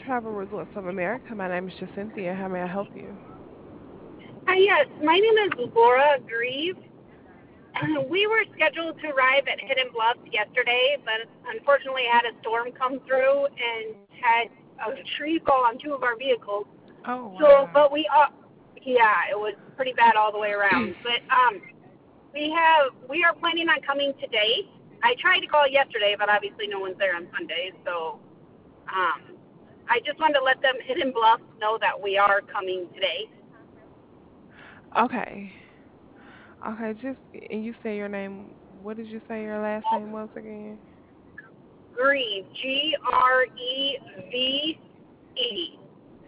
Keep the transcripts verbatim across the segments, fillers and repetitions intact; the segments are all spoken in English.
Travel Resorts of America. My name is Cynthia. How may I help you? Hi, yes. My name is Laura Grieve. We were scheduled to arrive at Hidden Bluffs yesterday, but unfortunately had a storm come through and had a tree fall on two of our vehicles. Oh, So, wow. but we are, yeah, it was pretty bad all the way around. But um, we have, we are planning on coming today. I tried to call yesterday, but obviously no one's there on Sundays. So, um, I just wanted to let them Hidden Bluffs know that we are coming today. Okay. Okay, just and you say your name. What did you say your last name was again? Grieve, G R E V E.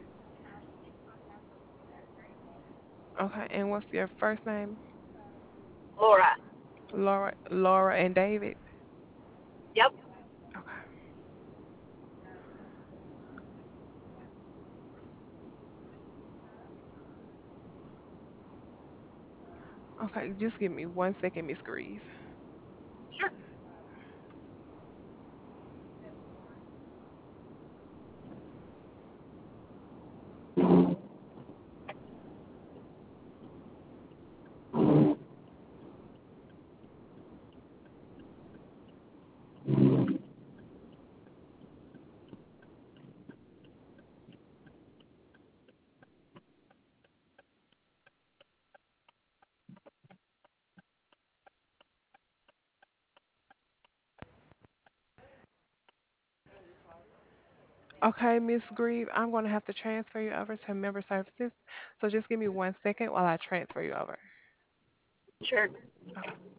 Okay, and what's your first name? Laura. Laura, Laura and David. Yep. Okay. Okay, just give me one second, Miss Greaves. Sure. Okay, Miss Grieve, I'm going to have to transfer you over to member services. So just give me one second while I transfer you over. Sure. Okay.